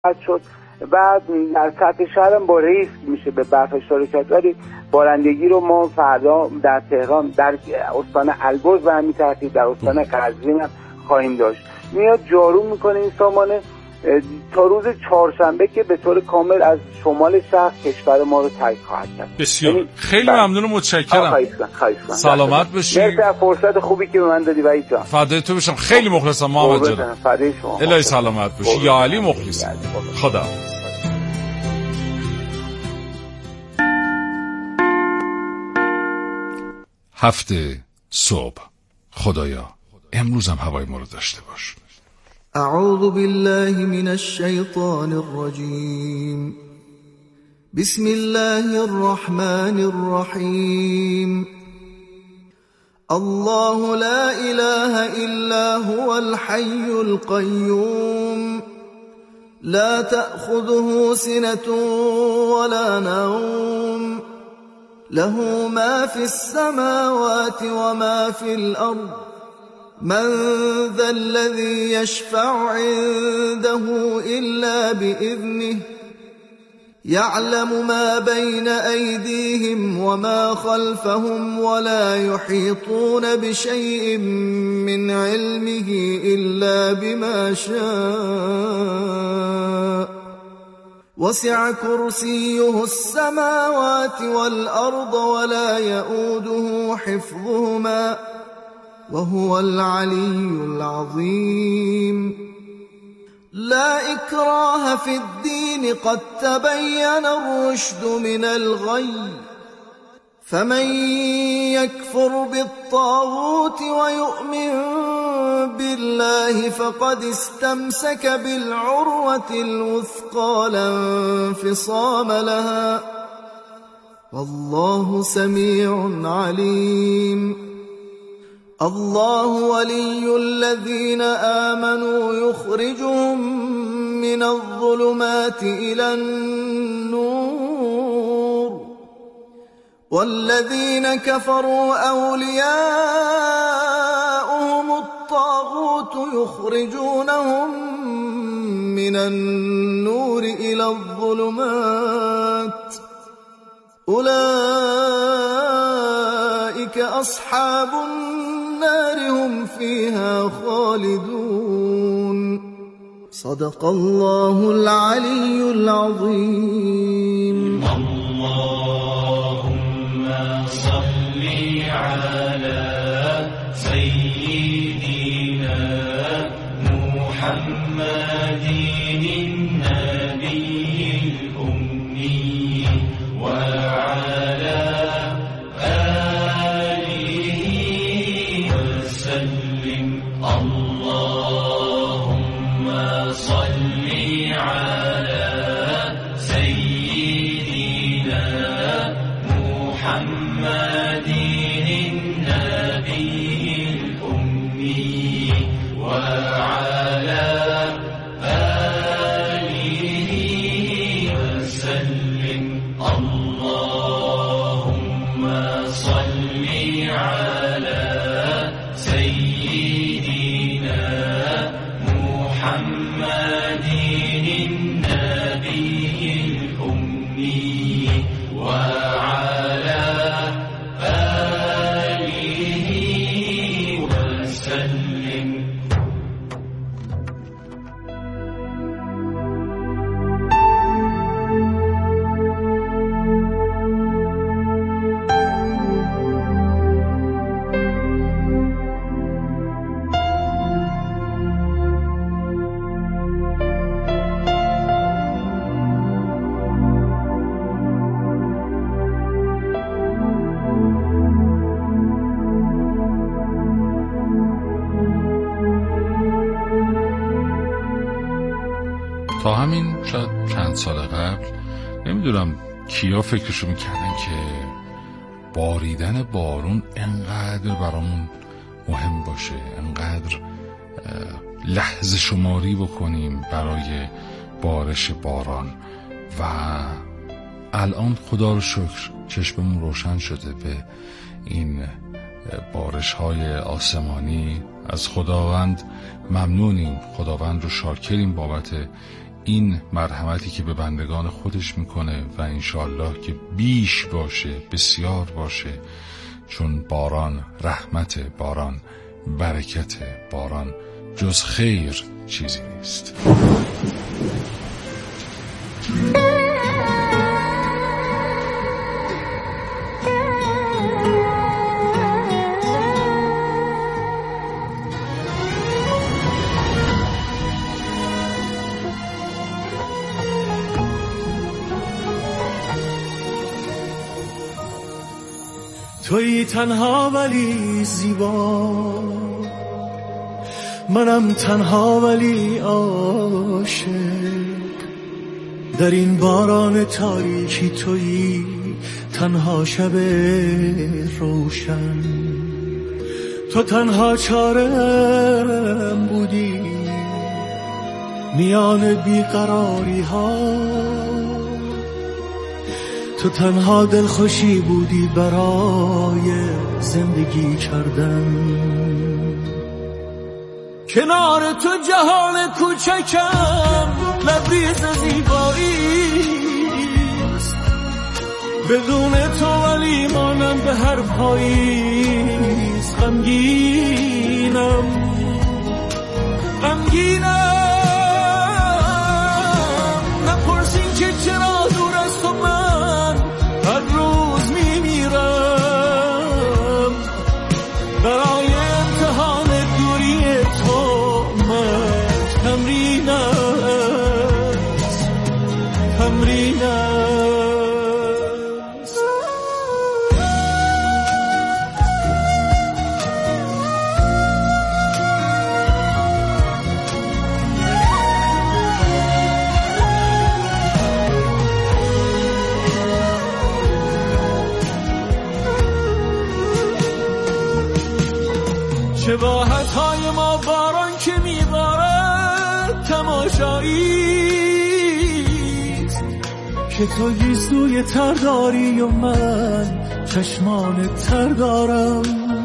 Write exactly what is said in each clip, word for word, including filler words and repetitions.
شد و در سطح شهر هم با ریسک میشه به برف اشاره، ولی بارندگی رو ما فردا در تهران در استان البرز و همین ترتیب در استان قزوین هم خواهیم داشت. میاد جارو میکنه این سامانه تا روز چهارشنبه که به طور کامل از شمال شهر کشور ما رو ترک خواهد کرد. بسیار یعنی خیلی ممنون و متشکرم. سلامت باشی. مرسی از فرصت خوبی که به من دادی وحید جان. فدای تو بشم. خیلی مخلصم محمد جان. فدای شما. الهی سلامت باشی. یا علی مخلص. خدا. هفته صبح. خدایا امروزم هوای ما رو داشته باش. اعوذ بالله من الشیطان الرجیم. بسم الله الرحمن الرحیم. الله لا اله الا هو الحي القيوم لا تأخذه سنة ولا نوم له ما في السماوات وما في الأرض من ذا الذي يشفع عنده إلا بإذنه يعلم ما بين أيديهم وما خلفهم ولا يحيطون بشيء من علمه إلا بما شاء وسع كرسيه السماوات والأرض ولا يؤوده حفظهما وهو العلي العظيم. لا إكراه في الدين قد تبين الرشد من الغي فمن يكفر بالطاغوت ويؤمن بالله فقد استمسك بالعروة الوثقى لا انفصام لها والله سميع عليم. الله ولي الذين آمنوا يخرجهم من الظلمات إلى النور والذين كفروا أولياؤهم الطاغوت يخرجونهم من النور إلى الظلمات أولئك أصحاب النار هم فيها خالدون. صدق الله العلي العظيم. اللهم صل على سيدنا محمد النبي الأمي وعلى اللهم صل على سيدنا محمد النبي الأمي وعلى آله وسلم. اللهم صل على سيدنا محمد النبي الأمي وعلى آله وسلم. تا همین شاید چند سال قبل نمیدونم کیا فکرشو میکردن که باریدن بارون انقدر برامون مهم باشه، انقدر لحظه شماری بکنیم برای بارش باران. و الان خدا رو شکر چشممون روشن شده به این بارش های آسمانی. از خداوند ممنونیم، خداوند رو شاکریم بابت این مرحمتی که به بندگان خودش میکنه و انشالله که بیش باشه، بسیار باشه، چون باران رحمت، باران برکت، باران جز خیر چیزی نیست. تویی تنها ولی زیبا، منم تنها ولی عاشق. در این باران تاریکی تویی تنها شب روشن. تو تنها چاره‌ام بودی میان بیقراری ها، تو تنها دلخوشی بودی برای زندگی کردن. کنار تو جهان کوچکم لبریز زیباییست، بدون تو ولی مانم به هر پاییز. غمگینم غمگینم، نپرسین که چرا دور از تو من هر روز میمیرم. برای امتحان دوری تو من تمرین است، تمرین است. شباهت‌های ما باران که میبارد تماشاییست، که تو گیسوی تر داری و من چشمان تر دارم.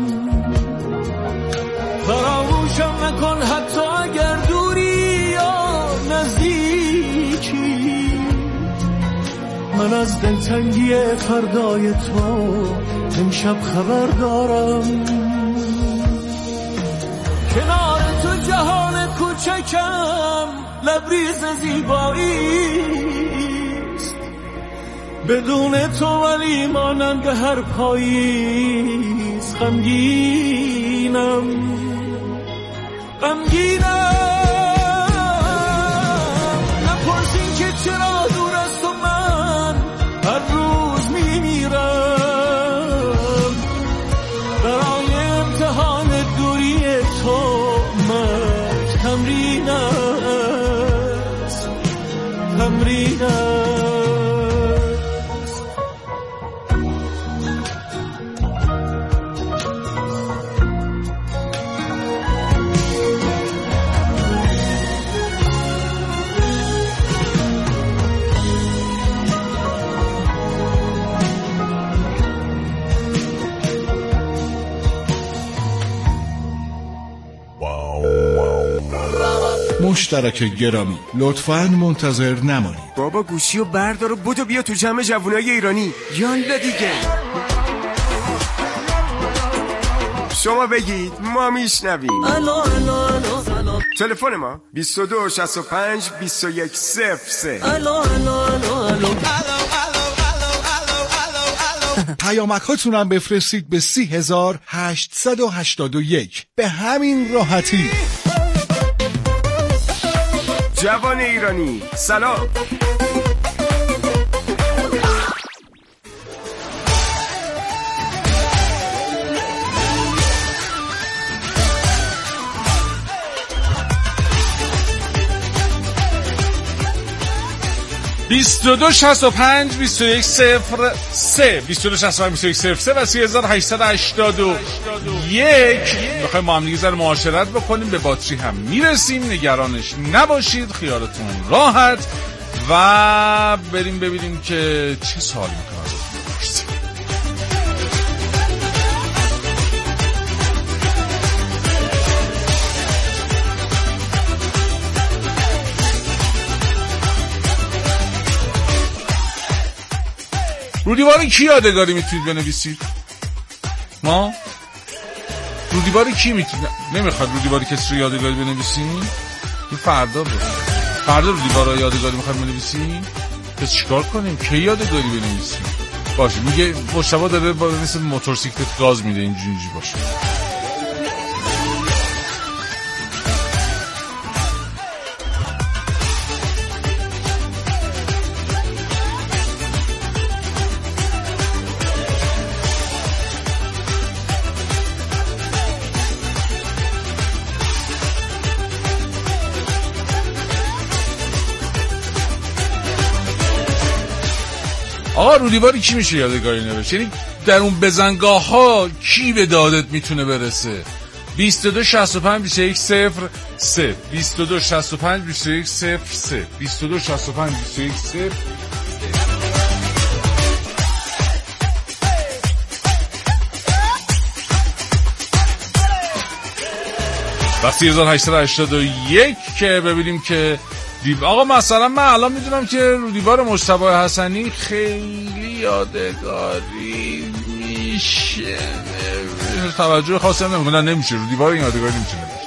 فراموشم نکن حتی اگر دوری یا نزدیکی، من از دلتنگی فردای تو امشب خبر دارم. کنار تو جهان کوچکم لبریز زیباییست، بدون تو ولی مانند هر پاییز. غمگینم غمگینم، نپرسین که چرا دور از تو من هر روز میمیرم. برای امتحان دوری تو من تمرین است، تمرین است. مشترک گرامی، لطفاً منتظر نمانید. بابا گوشی و بردار و بودو بیا تو جمع جوانای ایرانی. یالا دیگه شما بگید ما میشنویم. تلفن ما بیست و دو شصت و پنج بیست و یک صفر سه. پیامک هاتونم بفرستید به سی هزار هشتصد و هشتاد و یک. به همین راحتی. جوان ایرانی سلام. بیست و دو شصت و پنج بیست و یک صفر سه بیست و دو شصت و پنج بیست و یک صفر سه و سی هزار هشتصد و هشتاد و یک. بخوایم ما هم دیگه ذره معاشرت بکنیم، به باتری هم میرسیم، نگرانش نباشید، خیالتون راحت. و بریم ببینیم که چه سوال میکنم. رو دیوار کی یادگاری میتونید بنویسید؟ ما رو دیوار کی میتونید؟ نمیخواد رو دیوار کسی رو یادگاری بنویسید؟ این فردا بود. فردا رو دیوار یادگاری میخواید بنویسید؟ پس چیکار کنیم؟ کی یادگاری بنویسیم؟ باشه میگه مشتبه داره با مثل موتورسیکلت گاز میده اینجوری اینجوری باشه. آقا رو دیواری کی میشه یادگاری نوشت؟ یعنی در اون بزنگاه ها کی به دادت میتونه برسه؟ بیست و دو شصت و پنج بیست و یک صفر سه بیست و دو شصت و پنج بیست و یک صفر سه بیست و دو شصت و پنج بیست و یک صفر و سی هزار و هشتصد و هشتاد و یک که ببینیم که دیو... آقا مثلا من الان میدونم که رو دیوار مجتبی حسنی خیلی یادگاری میشه، توجه خاصی هم نمیکنه، نمیشه رو دیوار این یادگاری نمیشه نمیشه.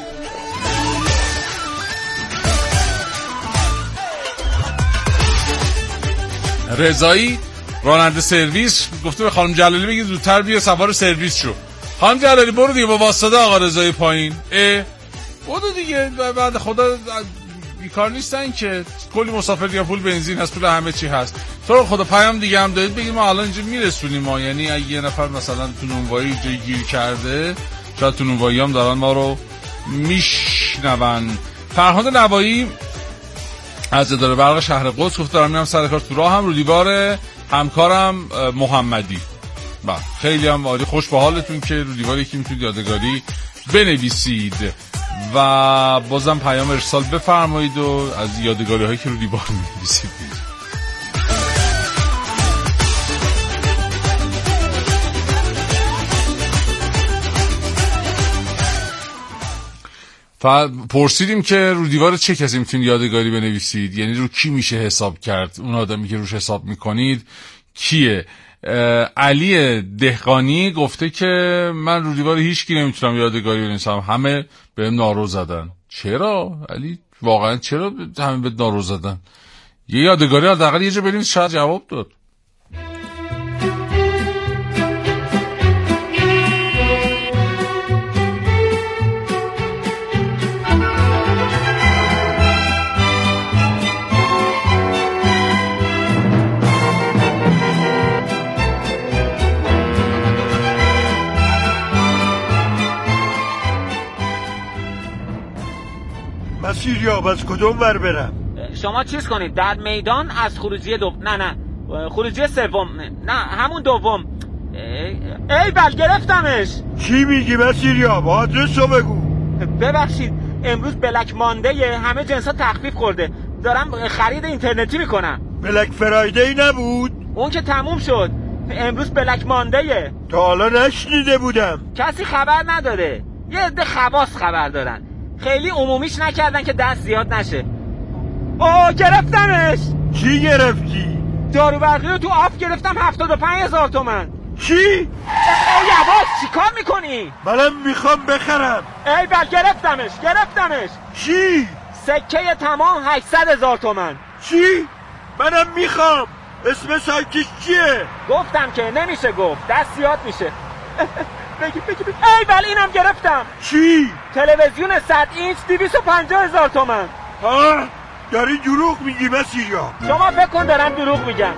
رضایی راننده سرویس گفته به خانم جلالی بگید زودتر بیا سوار سرویس شو. خانم جلالی برو دیگه با واسطه آقا رضایی پایین. اه برو دیگه، بعد خدا بیکار نیستن که کلی مسافر یا پول بنزین هست، پول همه چی هست. تو رو خدا پیام دیگه هم دادید بگید ما الان اینجا میرسونیم ما، یعنی اگه یه نفر مثلا تو نونوایی جای گیر کرده شاید تو نونوایی هم دارن ما رو میشنون. فرهاد نوایی از اداره برق شهر قدس گفت دارم میرم سر کار، تو راه هم رو دیوار همکارم محمدی. با خیلی هم عالی، خوش به حالتون که رو دیوار یکی میتونید یادگاری بنویسید و بازم پیام ارسال بفرمایید و از یادگاری هایی که رو دیوار می‌نویسید. پرسیدیم که رو دیوار چه کسی میتونید یادگاری بنویسید، یعنی رو کی میشه حساب کرد، اون آدمی که روش حساب میکنید کیه؟ علی دهقانی گفته که من رو دیوار هیچ کی نمیتونم یادگاری بنویسم، همه بهم نارو زدن. چرا علی؟ واقعا چرا همه بهم نارو زدن؟ یه یادگاری حداقل یه جا بنویس شاید جواب داد. مسیریاب از کدوم ور برم؟ شما چیز کنید در میدان از خروجی دو نه نه خروجی سوم نه همون دوم. ای بل گرفتمش. چی میگی مسیریاب؟ آدرسو بگو. ببخشید امروز بلک ماندیه، همه جنسا تخفیف خورده، دارم خرید اینترنتی میکنم. بلک فرایدی نبود؟ اون که تموم شد، امروز بلک ماندیه. تا حالا نشنیده بودم. کسی خبر نداره، یه عده خواص خبر دارن، خیلی عمومیش نکردن که دست زیاد نشه. اوه گرفتمش. چی گرفتی؟ دارو برقی رو تو آف گرفتم هفتاد و پنج هزار تومن. چی؟ ای یواش چی کار میکنی؟ منم میخوام بخرم. ای بل گرفتمش گرفتمش. چی؟ سکه تمام هشتصد هزار تومن. چی؟ منم میخوام. اسم سایتش چیه؟ گفتم که نمیشه گفت، دست زیاد میشه. بگی بگی بگی. ای بل اینم گرفتم. چی؟ تلویزیون صد اینچ دویست و پنجاه هزار تومن. ها؟ داری دروغ میگی مسیریا؟ شما فکر کن دارم دروغ میگم.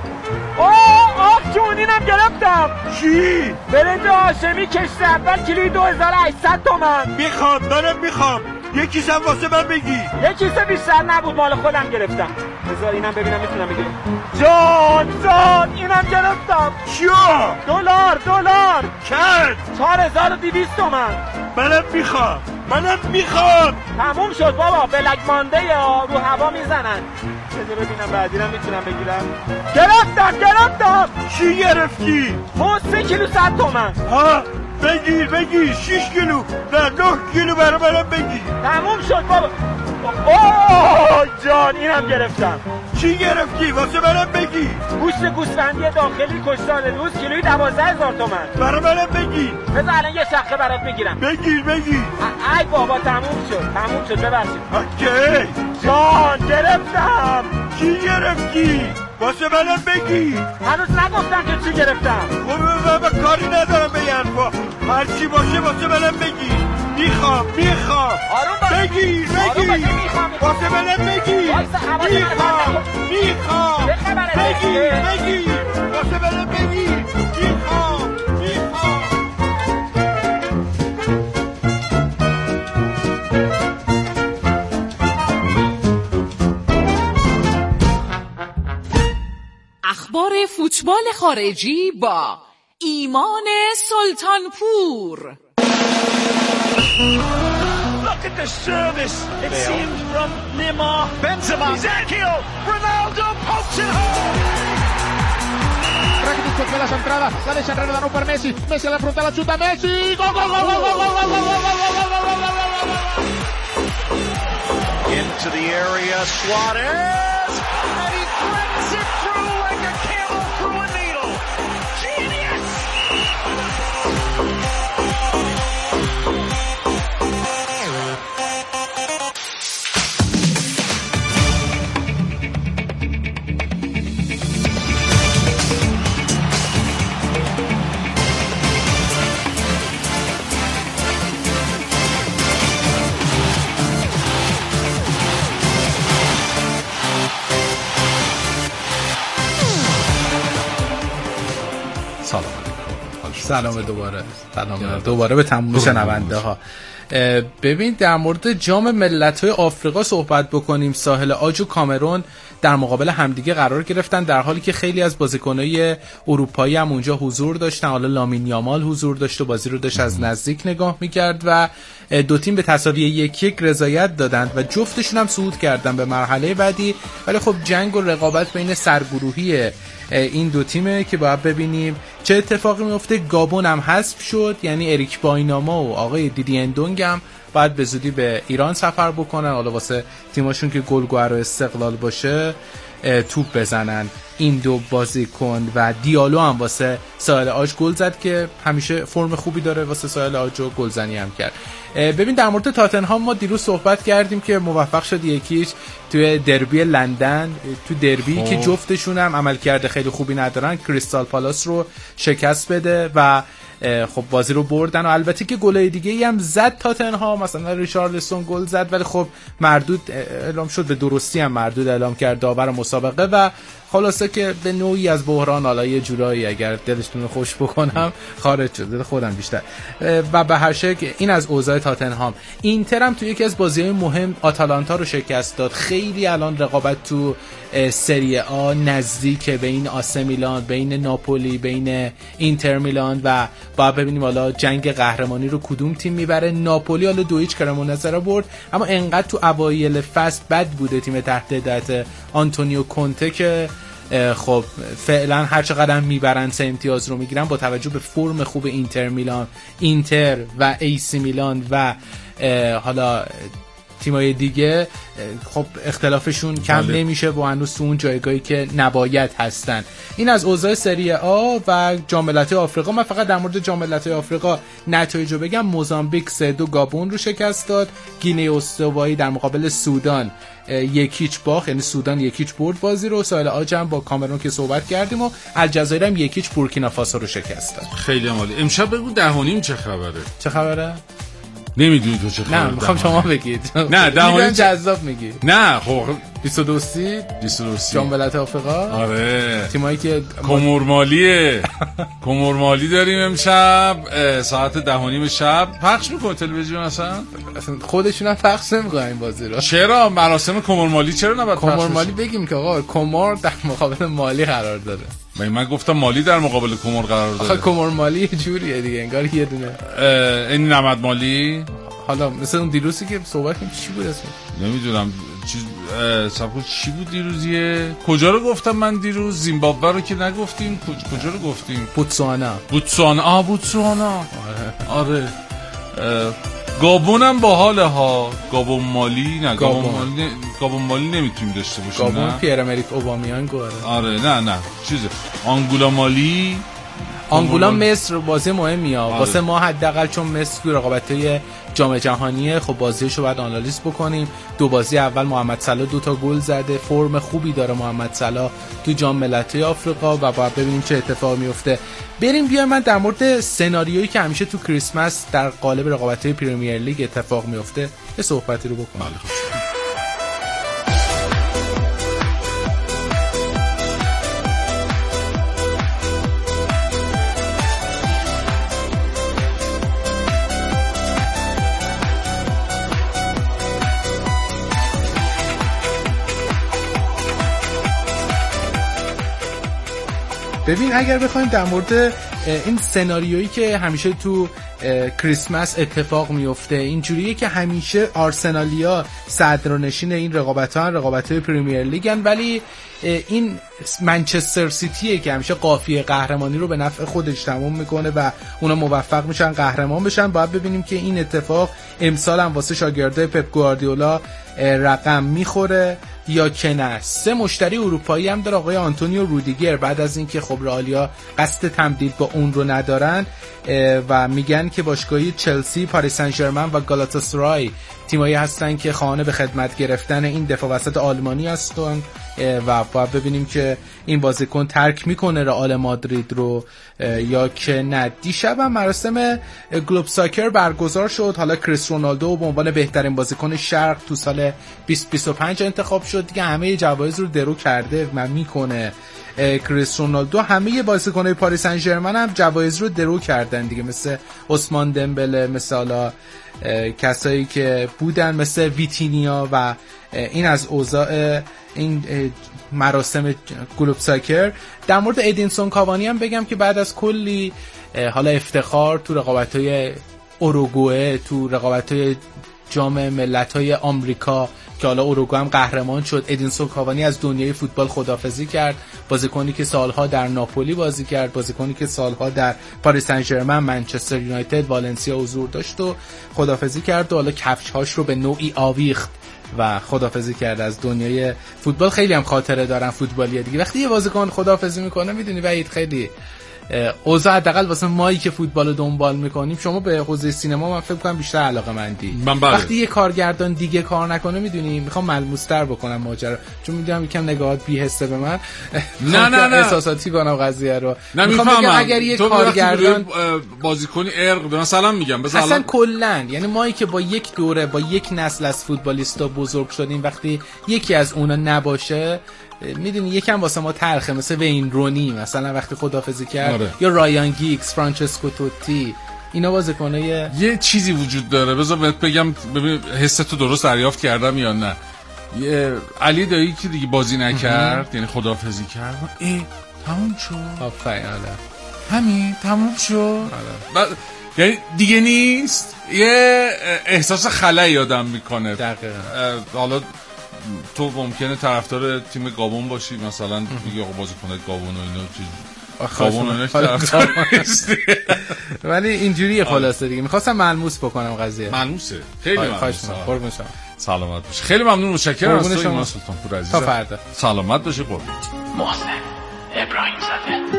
اوه آف جون اینم گرفتم. چی؟ برنج هاشمی کشت اول کیلوی دو هزار و هشتصد تومن. میخوام منم میخوام. یک کیسه واسه من بگی. یک کیسه بیشتر نبود، مال خودم گرفتم. بذار اینم ببینم میتونم بگیرم. جان جان اینم گرفتم. چیا؟ دلار دلار چند؟ چهار هزار و دویست تومن. منم میخوام منم میخوام. تموم شد بابا، بلک مانده یا رو هوا میزنن. بذار ببینم بعدینم میتونم بگیرم. گرفتم گرفتم. چی گرفتی؟ خود سه کیلو صد تومن. ها بگیر بگیر. شیش کیلو نه نه کیلو برای منم بگیر. تموم شد بابا. اوه جان اینم گرفتم. چی گرفتی؟ واسه منم بگی. گوشت گوسفندی داخلی کشتار روز کیلویی دوازده هزار تومن. برای منم بگی. بذار الان یه شقه برات میگیرم. بگیر بگیر. ای بابا تموم شد تموم شد ببخشید. اوکی. جان گرفتم. چی گرفتی؟ واسه منم بگی. هنوز نگفتم که چی گرفتم. خب من کاری ندارم به ینفا. هر چی باشه واسه منم بگی. میخوام میخوام. بگیر بگیر. واسه منم بگی. میخوام میخوام. بگیر بگیر. واسه منم بگی. میخوام میخوام. اخبار فوتبال خارجی با ایمان سلطانپور. Look at the service. It seems from Neymar. Benzema. Ezekiel. Ronaldo pokes it home. Rakitic con la centrata. La deixa entrare da non per Messi. Messi alla fronte, la chuta Messi. Gol gol gol gol gol gol gol gol gol gol. Into the area, Suarez. And he threads it through like a camel through a needle. Genius. سلام دوباره سلام دوباره به تمام شنونده ها. ببین در مورد جام ملت‌های آفریقا صحبت بکنیم. ساحل عاج و کامرون در مقابل همدیگه قرار گرفتن در حالی که خیلی از بازیکن‌های اروپایی هم اونجا حضور داشتن. حالا لامین یامال حضور داشت و بازی رو داشت از نزدیک نگاه می‌کرد و دو تیم به تساوی یک یک رضایت دادند و جفتشون هم صعود کردن به مرحله بعدی. ولی خب جنگ و رقابت بین سرگروهی این دو تیمه که باید ببینیم چه اتفاقی میفته. گابون هم حذف شد، یعنی اریک بایناما و آقای دیدی اندونگ هم باید به زودی به ایران سفر بکنن، حالا واسه تیماشون که گلگوهر و استقلال باشه توپ بزنن. این دو بازیکن و دیالو هم واسه ساحل عاج گل زد که همیشه فرم خوبی داره واسه ساحل عاج و گلزنی هم کرد. ببین در مورد تاتنهام ما دیروز صحبت کردیم که موفق شد یکیش توی دربی لندن، تو دربی که جفتشون هم عملکرد خیلی خوبی ندارن، کریستال پالاس رو شکست بده و خب بازی رو بردن. و البته که گلای دیگه ای هم زد تاتنهام، مثلا ریچارلسون گل زد ولی خب مردود اعلام شد، به درستی هم مردود اعلام کرد داور مسابقه و خلاصه که به نوعی از بحران حالا یه جورایی اگر دلشون رو خوش بکنم خارج شد، دل خودم بیشتر. و به هر شکل این از اوضاع تاتنهام. اینتر هم تو یکی از بازی‌های مهم آتالانتا رو شکست داد. خیلی الان رقابت تو سری آ نزدیکه بین آسه میلان، بین ناپولی، بین اینتر میلان و باید ببینیم حالا جنگ قهرمانی رو کدوم تیم میبره. ناپولی حالا دو هیچ کرمونزه رو برد، اما انقدر تو اوایل فصل بد بوده تیم تحت هدایت آنتونیو کونته که خب فعلا هر چقدر میبرن سه امتیاز رو میگیرن با توجه به فرم خوب اینتر میلان، اینتر و ایسی میلان و حالا تیمای دیگه خب اختلافشون کم بله. نمیشه و هنوز تو اون جایگاهی که نباید هستن. این از اوضاع سری آ و جام ملت‌های آفریقا. من فقط در مورد جام ملت‌های آفریقا نتایجو بگم. موزامبیک سه دو گابون رو شکست داد. گینه استوایی در مقابل سودان یکیچ باخت، یعنی سودان یکیچ برد بازی رو. ساحل عاج هم با کامرون که صحبت کردیم و الجزایر هم یکیچ بورکینافاسو رو شکست داد. خیلی عالی. امشب بگو ده و نیم چه خبره؟ چه خبره؟ نمیدونی تو چه خبره؟ نه میخوام شما بگید. نه ده و نیم جذاب میگی. نه خب بیست و دو سی بیست و دو سی جام ملت‌های آفریقا. آره تیمایی که کومورمالیه کومورمالی داریم امشب ساعت ده و نیم شب. پخش میکنه تلویزیون اصلا؟ اصلا خودشون هم پخش نمیکنن این بازی رو. چرا مراسم کومورمالی چرا نباید پخش بشه؟ کومورمالی بگیم که آقا کومور در مقابل مالی قرار داره. من من گفتم مالی در مقابل کومور قرار داره. آخه کومورمالی یه جوریه دیگه، انگار یه دونه این نمد مالی. حالا مثلا اون دیروزی که صحبت کردیم چی بود اسمش؟ نمیدونم چی سبب چی بود دیروزیه؟ کجا رو گفتم من دیروز؟ زیمبابوه رو که نگفتیم. کجا رو گفتیم؟ بوتسوانا. بوتسوانا آ بوتسوانا. آره. آره. گابون هم باحاله ها. گابون مالی نه گابون, گابون مالی گابون مالی نمیتونیم داشته باشیم. گابون پیر امریک اوبامیانگ گوره. آره نه نه چیزه. آنگولا مالی آنگولا مصر بازی مهمیه آره. واسه ما حداقل چون مصر تو رقابت‌های جام جهانیه خب بازیشو باید آنالیز بکنیم. دو بازی اول محمد صلاح دو تا گل زده، فرم خوبی داره محمد صلاح تو جام ملت‌های آفریقا و باید ببینیم چه اتفاقی میفته. بریم بیایم من در مورد سناریویی که همیشه تو کریسمس در قالب رقابت‌های پرمیر لیگ اتفاق میفته یه صحبتی رو بکنم. ببین اگر بخوایم در مورد این سناریویی که همیشه تو کریسمس اتفاق میفته اینجوریه که همیشه آرسنالیا صدرنشین این رقابت‌ها رقابت‌های پرمیر لیگن، ولی این منچستر سیتیه که همیشه قافیه قهرمانی رو به نفع خودش تموم میکنه و اونا موفق میشن قهرمان بشن. باید ببینیم که این اتفاق امسال هم واسه شاگردای پپ گواردیولا رقم میخوره یا که نه. سه مشتری اروپایی هم داره آقای آنتونیو رودیگر بعد از اینکه خب رئالیا قصد تمدید با اون رو ندارن و میگن که باشگاهی چلسی، پاریس سن ژرمن و گالاتاسرای تیمایی هستن که خواهان به خدمت گرفتن این دفاع وسط آلمانی هستن و باید ببینیم که این بازیکن ترک میکنه رئال مادرید رو یا که نه. دیشب هم مراسم گلوب ساکر برگزار شد. حالا کریس رونالدو به عنوان بهترین بازیکن شرق تو سال بیست بیست و پنج انتخاب شد دیگه. همه جوایز رو درو کرده و میکنه کریس رونالدو. همه بازیکن‌های پاریس سن ژرمن هم جوایز رو درو کردن دیگه، مثل عثمان دمبله، مثلا کسایی که بودن مثل ویتینیا و این از اوضاع این مراسم گلوب ساکر. در مورد ادینسون کاوانی هم بگم که بعد از کلی حالا افتخار تو رقابت‌های اوروگوئه، تو رقابت‌های جام ملت‌های آمریکا که حالا اوروگوئه هم قهرمان شد، ادینسون کاوانی از دنیای فوتبال خداحافظی کرد. بازیکنی که سالها در ناپولی بازی کرد، بازیکنی که سالها در پاریس سن ژرمن، منچستر یونایتد، والنسیا حضور داشت و خداحافظی کرد و حالا کفش‌هاش رو به نوعی آویخت و خداحافظی کرد از دنیای فوتبال. خیلی هم خاطره دارن فوتبالیه دیگه. وقتی یه بازیکن خداحافظی میکنه میدونی وحید خیلی اوضاع حداقل واسه مایی که فوتبال رو دنبال میکنیم، شما به حوزه سینما من فکر کنم بیشتر علاقه مندی. وقتی یه کارگردان دیگه کار نکنه میدونی میخوام ملموس‌تر بکنم ماجرا، چون میدونم یکم نگاهات بی‌حسه به من. نه نه نه احساساتی کنم قضیه رو. میخوام اگر یه کارگردان بازیکنی ارق مثلا میگم مثلا اصلا کلا یعنی مایی که با یک دوره با یک نسل از فوتبالیستا بزرگ شدیم، وقتی یکی از اونا نباشه میدونی یکم واسه ما تلخه. مثل وین رونی مثلا وقتی خداحافظی کرد آره. یا رایان گیگز، فرانچسکو توتی، اینا بازیکنای یه چیزی وجود داره. بذار بهت بگم ببین حستو درست دریافت کردم یا نه. یه علی دایی که دیگه بازی نکرد یعنی خداحافظی کرد، ای تموم شد. آفرین آره. همین تموم شد. آره. یعنی دیگه نیست. یه احساس خلایی آدم میکنه. دقیقاً. حالا تو ممکنه طرفدار تیم گابون باشی مثلا میگی آقا بازیکن گابون و اینا چیز گابون و طرفدار نیستی، ولی اینجوریه خلاصه دیگه. می‌خواستم ملموس بکنم قضیه. ملموسه. خیلی ملموسه. قربون شما. سلامت باش. خیلی ممنون متشکرم از تو ایمان سلطان پور عزیز. تا فردا. سلامت باشی قربون. محسن ابراهیم زاده.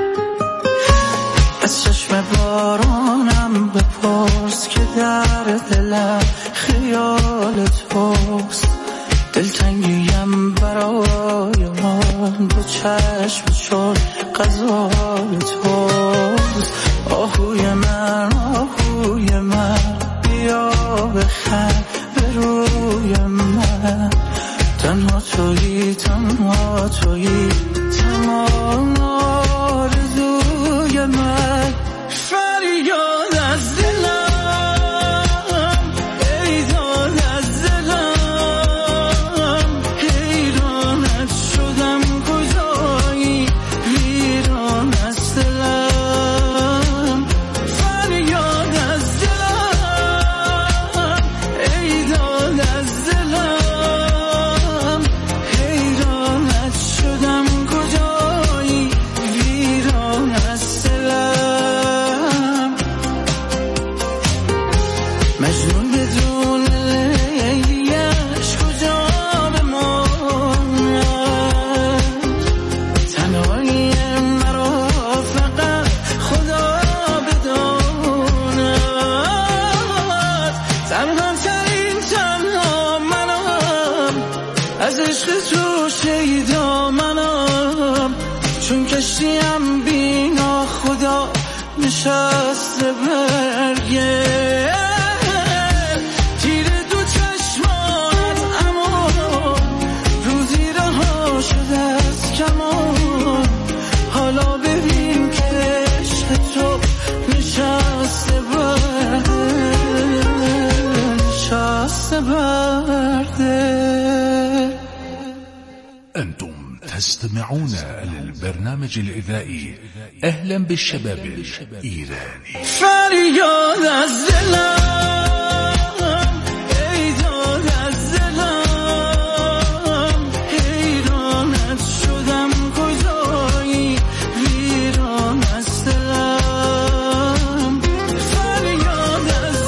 از چشم بارانم بپرس که در دلم خیال توست، دلتنگیم برای من دو چشم چون غزال توست. آهوی من آهوی من بیا بخند به روی من، تنها تویی تنها تویی تمام آرزوی من. فریاد از دلم چون کشتیم بینا خدا نشست برگه تیر دو چشمانت اما روزی رها شده از کمان حالا ببین که عشق تو نشست برده نشست برده. أنتم تستمعون للبرنامج الإذاعي أهلا بالشباب الإيراني. فریاد از دلم ای داد از دلم حیرانت شدم کجایی ویران از دلم فریاد از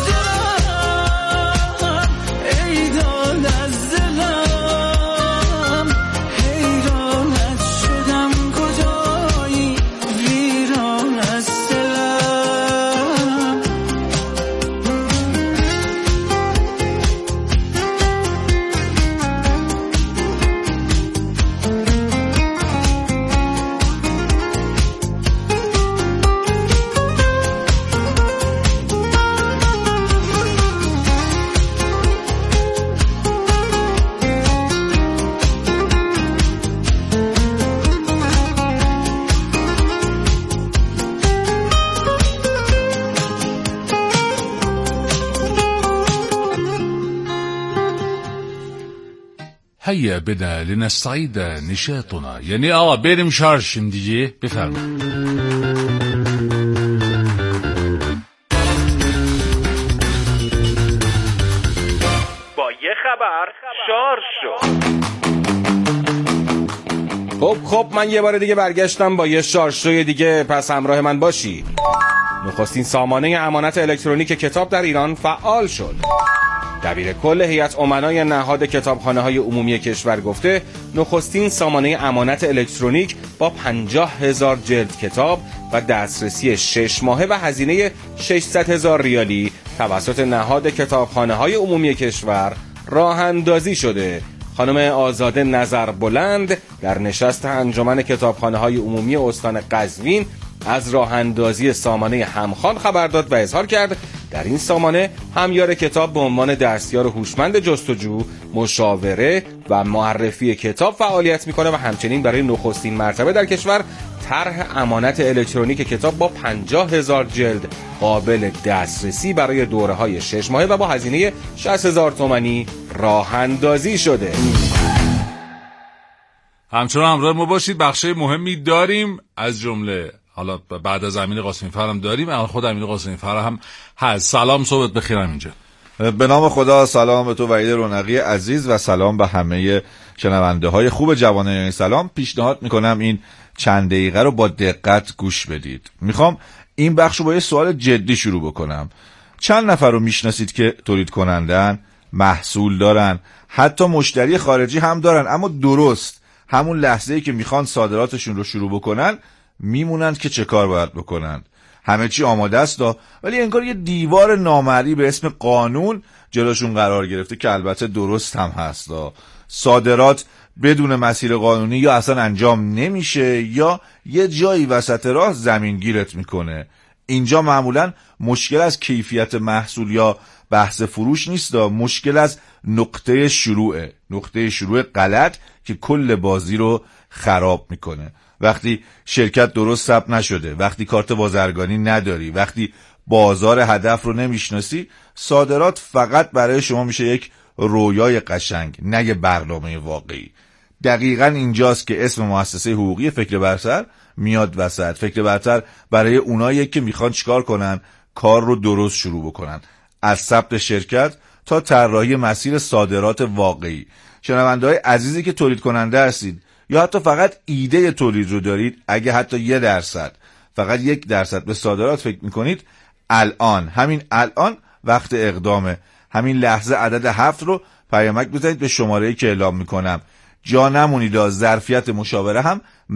دلم ای داد از دلم حیرانت شدم کجایی ویران از دلم. هيا بنا لنستعيد نشاطنا. یعنی آقا بریم شارژ دیگه. بفرمایید. با یه خبر شارژ شد. خب خب من یه بار دیگه برگشتم با یه شارژ شوی دیگه، پس همراه من باشی. نخستین سامانه امانت الکترونیک کتاب در ایران فعال شد. دبیر کل هیئت امنای نهاد کتابخانه‌های عمومی کشور گفته نخستین سامانه امانت الکترونیک با پنجاه هزار جلد کتاب و دسترسی شش ماهه و هزینه ششصد هزار ریالی توسط نهاد کتابخانه‌های عمومی کشور راه اندازی شده. خانم آزاده نظربلند در نشست انجمن کتابخانه‌های عمومی استان قزوین از راه اندازی سامانه همخوان خبر داد و اظهار کرد در این سامانه همیار کتاب به عنوان دستیار هوشمند جستجو، مشاوره و معرفی کتاب فعالیت میکنه و همچنین برای نخستین مرتبه در کشور طرح امانت الکترونیک کتاب با پنجاه هزار جلد قابل دسترسی برای دوره‌های شش ماهه و با هزینه شصت هزار تومانی راه اندازی شده. همچنان همراه ما باشید. بخشای مهمی داریم، از جمله حالا بعد از امین قاسمی فر هم داریم، الان خود امین قاسمی فر هم هست. سلام، صبحت بخیرم اینجا. به نام خدا. سلام به تو وحید رونقی عزیز و سلام به همه شنونده های خوب جوانه این سلام. پیشنهاد میکنم این چند دقیقه رو با دقت گوش بدید. میخوام این بخش رو با یه سوال جدی شروع بکنم. چند نفر رو میشناسید که تولید کنندن، محصول دارن، حتی مشتری خارجی هم دارن، اما درست همون لحظه‌ای که میخوان صادراتشون رو شروع بکنن میمونند که چه کار باید بکنن؟ همه چی آماده است دا، ولی انگار یه دیوار نامرئی به اسم قانون جلوشون قرار گرفته که البته درست هم هست دا. صادرات بدون مسیر قانونی یا اصلا انجام نمیشه یا یه جایی وسط راه زمین گیرت میکنه. اینجا معمولا مشکل از کیفیت محصول یا بحث فروش نیست دا، مشکل از نقطه شروعه، نقطه شروع غلط که کل بازی رو خراب میکنه. وقتی شرکت درست ثبت نشده، وقتی کارت بازرگانی نداری، وقتی بازار هدف رو نمیشناسی، صادرات فقط برای شما میشه یک رویای قشنگ، نه یه برنامه واقعی. دقیقاً اینجاست که اسم مؤسسه حقوقی فکر برتر میاد وسط. فکر برتر برای اونایی که میخوان چیکار کنن؟ کار رو درست شروع بکنن، از ثبت شرکت تا طراحی مسیر صادرات واقعی. شنونده‌های عزیزی که تولید کننده هستید یا حتی فقط ایده تولید رو دارید، اگه حتی یه درصد، فقط یک درصد به صادرات فکر میکنید، الان، همین الان وقت اقدامه. همین لحظه عدد هفت رو پیامک بزنید به شماره‌ای که اعلام میکنم. جا نمونید، ظرفیت مشاوره هم